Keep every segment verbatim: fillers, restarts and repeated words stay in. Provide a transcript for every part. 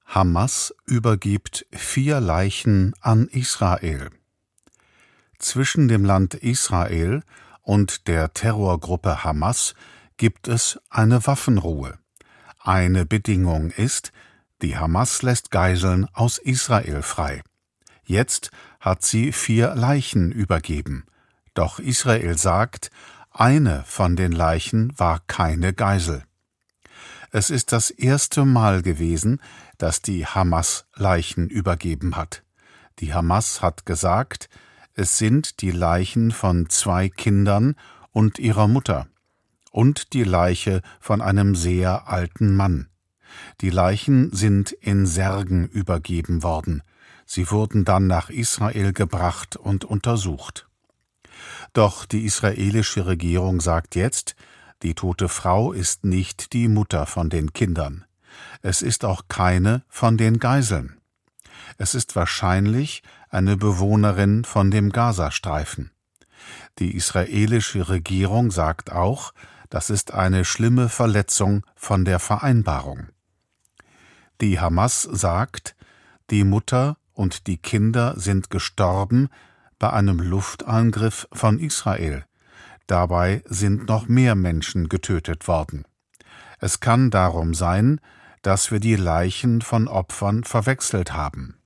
Hamas übergibt vier Leichen an Israel. Zwischen dem Land Israel und der Terrorgruppe Hamas gibt es eine Waffenruhe. Eine Bedingung ist, die Hamas lässt Geiseln aus Israel frei. Jetzt hat sie vier Leichen übergeben. Doch Israel sagt, eine von den Leichen war keine Geisel. Es ist das erste Mal gewesen, dass die Hamas Leichen übergeben hat. Die Hamas hat gesagt, es sind die Leichen von zwei Kindern und ihrer Mutter und die Leiche von einem sehr alten Mann. Die Leichen sind in Särgen übergeben worden. Sie wurden dann nach Israel gebracht und untersucht. Doch die israelische Regierung sagt jetzt, die tote Frau ist nicht die Mutter von den Kindern. Es ist auch keine von den Geiseln. Es ist wahrscheinlich eine Bewohnerin von dem Gazastreifen. Die israelische Regierung sagt auch, das ist eine schlimme Verletzung von der Vereinbarung. Die Hamas sagt, die Mutter und die Kinder sind gestorben bei einem Luftangriff von Israel. Dabei sind noch mehr Menschen getötet worden. Es kann darum sein, dass wir die Leichen von Opfern verwechselt haben.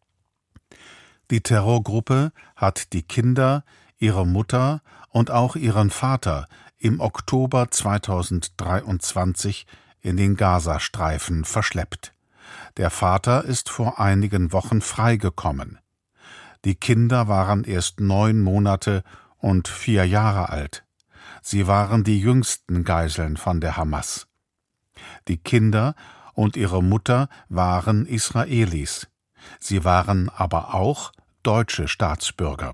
Die Terrorgruppe hat die Kinder, ihre Mutter und auch ihren Vater im Oktober zweitausenddreiundzwanzig in den Gazastreifen verschleppt. Der Vater ist vor einigen Wochen freigekommen. Die Kinder waren erst neun Monate und vier Jahre alt. Sie waren die jüngsten Geiseln von der Hamas. Die Kinder und ihre Mutter waren Israelis. Sie waren aber auch deutsche Staatsbürger.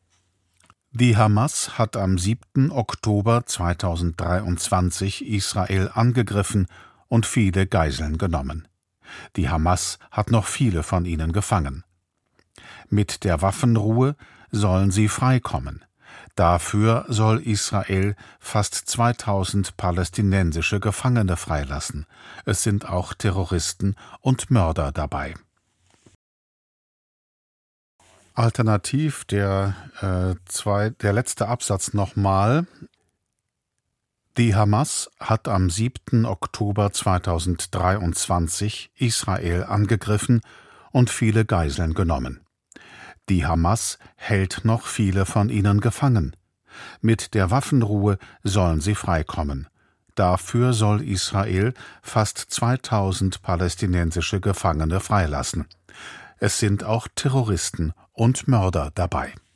Die Hamas hat am siebten Oktober zweitausenddreiundzwanzig Israel angegriffen und viele Geiseln genommen. Die Hamas hat noch viele von ihnen gefangen. Mit der Waffenruhe sollen sie freikommen. Dafür soll Israel fast zweitausend palästinensische Gefangene freilassen. Es sind auch Terroristen und Mörder dabei. Alternativ der, äh, zwei, der letzte Absatz nochmal. Die Hamas hat am siebten Oktober zweitausenddreiundzwanzig Israel angegriffen und viele Geiseln genommen. Die Hamas hält noch viele von ihnen gefangen. Mit der Waffenruhe sollen sie freikommen. Dafür soll Israel fast zweitausend palästinensische Gefangene freilassen. Es sind auch Terroristen und Mörder dabei.